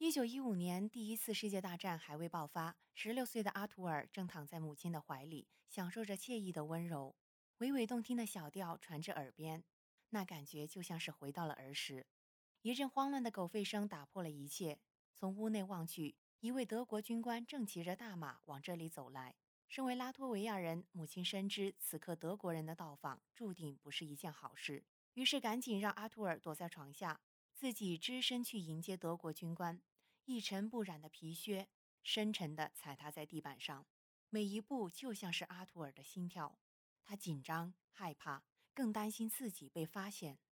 1915年，第一次世界大战还未爆发，16岁的阿图尔正躺在母亲的怀里，享受着惬意的温柔。娓娓动听的小调传至耳边，那感觉就像是回到了儿时。一阵慌乱的狗吠声打破了一切，从屋内望去，一位德国军官正骑着大马往这里走来。身为拉脱维亚人，母亲深知此刻德国人的到访注定不是一件好事，于是赶紧让阿图尔躲在床下，自己只身去迎接德国军官。一尘不染的皮靴深沉地踩踏在地板上，每一步就像是阿图尔的心跳。他紧张、害怕，更担心自己被发现。